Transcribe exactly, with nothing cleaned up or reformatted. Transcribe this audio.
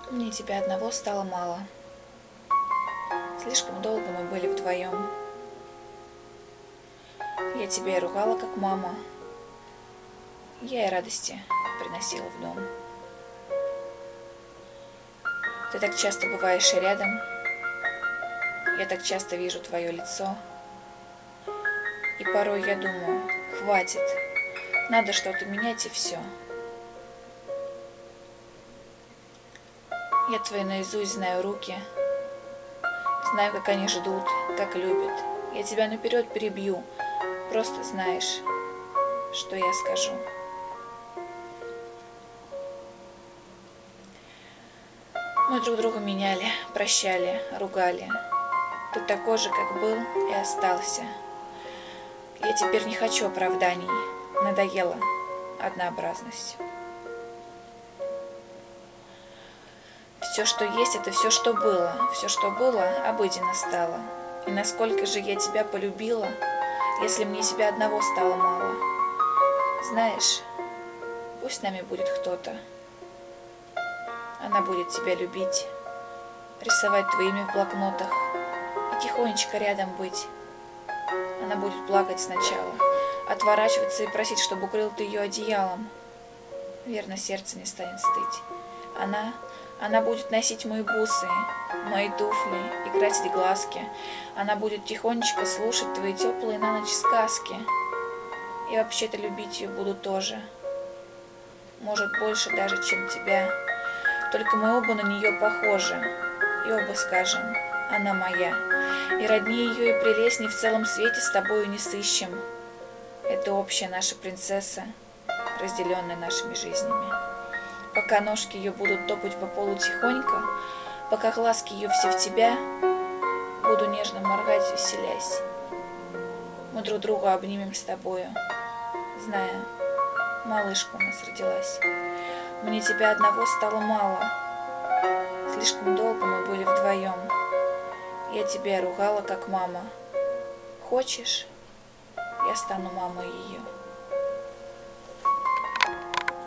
Мне тебя одного стало мало. Слишком долго мы были вдвоем. Я тебя и ругала, как мама. Я и радости приносила в дом. Ты так часто бываешь рядом. Я так часто вижу твое лицо. И порой я думаю, хватит, надо что-то менять и все. Я твои наизусть знаю руки, знаю, как они ждут, как любят. Я тебя наперед перебью, просто знаешь, что я скажу. Мы друг друга меняли, прощали, ругали. Ты такой же, как был, и остался. Я теперь не хочу оправданий, надоела однообразность. Все, что есть, это все, что было. Все, что было, обыденно стало. И насколько же я тебя полюбила, если мне тебя одного стало мало. Знаешь, пусть с нами будет кто-то. Она будет тебя любить, рисовать твое имя в блокнотах и тихонечко рядом быть. Она будет плакать сначала, отворачиваться и просить, чтобы укрыл ты ее одеялом. Верно, сердце не станет стыть. Она, она будет носить мои бусы, мои туфли и красить глазки. Она будет тихонечко слушать твои теплые на ночь сказки. И вообще-то любить ее буду тоже. Может, больше даже, чем тебя. Только мы оба на нее похожи. И оба скажем, она моя. И роднее ее и прелестней в целом свете с тобою не сыщем. Это общая наша принцесса, разделенная нашими жизнями. Пока ножки ее будут топать по полу тихонько, пока глазки ее все в тебя, буду нежно моргать, веселясь. Мы друг друга обнимем с тобою, зная, малышка у нас родилась. Мне тебя одного стало мало. Слишком долго мы были вдвоем. Я тебя ругала, как мама. Хочешь, я стану мамой ее.